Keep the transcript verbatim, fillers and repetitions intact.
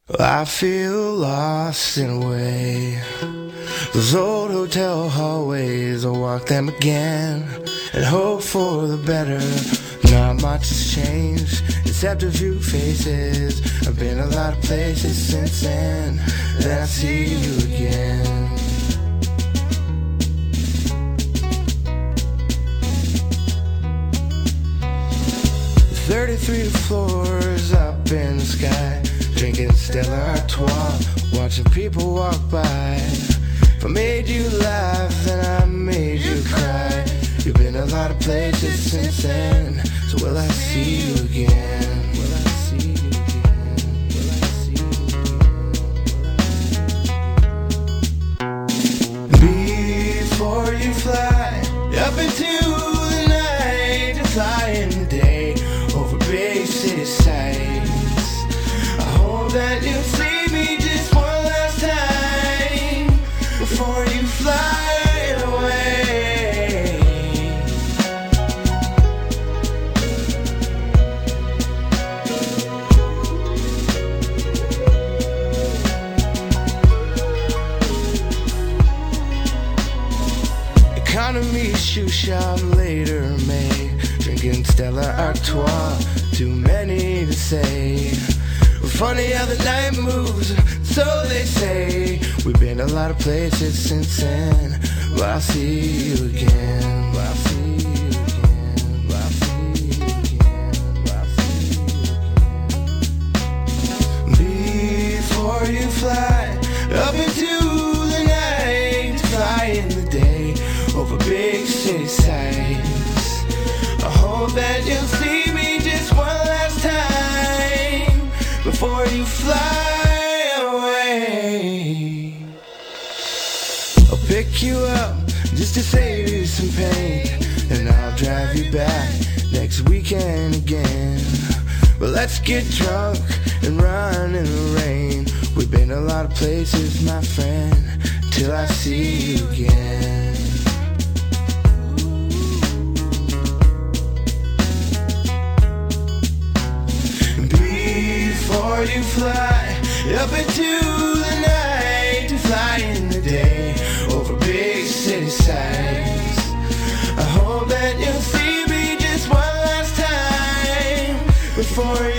I feel lost in a way. Those old hotel hallways, I'll walk them again and hope for the better. Not much has changed except a few faces. I've been a lot of places since then. Then I see you again. Thirty-three floors up in the sky, drinking Stella Artois, watching people walk by. If I made you laugh, then I made you cry. You've been a lot of places since then. So will I see you again? Will I see you again? Will I see you again? Before you fly up into the night, to fly in the day over big city sights, I hope that you'll see me just one last time before you fly away. Economy shoe shop later May, drinking Stella Artois, too many to say. Funny how the night moves, so they say. We've been a lot of places since then. Well, I'll see you again. Well, I'll see you again. Well, I'll see you again. Well, I'll see you again. Before you fly up into the night, to fly in the day over big city sights, I hope that you'll see me just one last time before you fly away. I'll pick you up just to save you some pain, and I'll drive you back next weekend again. But let's get drunk and run in the rain. We've been a lot of places, my friend, till I see you again. Before you fly up into the night, to fly in the day over big city sights, I hope that you'll see me just one last time before you